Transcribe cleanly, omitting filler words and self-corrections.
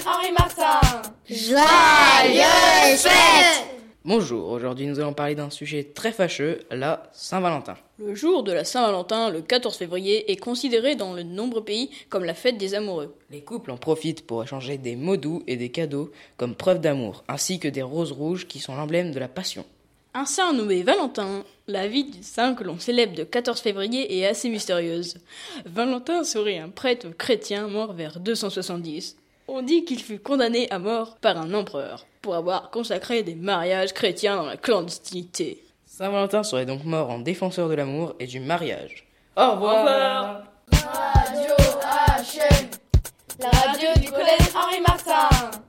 Henri Martin. Joyeuses fêtes! Bonjour, aujourd'hui nous allons parler d'un sujet très fâcheux, la Saint-Valentin. Le jour de la Saint-Valentin, le 14 février, est considéré dans de nombreux pays comme la fête des amoureux. Les couples en profitent pour échanger des mots doux et des cadeaux comme preuve d'amour, ainsi que des roses rouges qui sont l'emblème de la passion. Un saint nommé Valentin, la vie du saint que l'on célèbre le 14 février est assez mystérieuse. Valentin serait un prêtre chrétien mort vers 270. On dit qu'il fut condamné à mort par un empereur pour avoir consacré des mariages chrétiens dans la clandestinité. Saint-Valentin serait donc mort en défenseur de l'amour et du mariage. Au revoir. Radio HM, la radio du collège Henri Martin.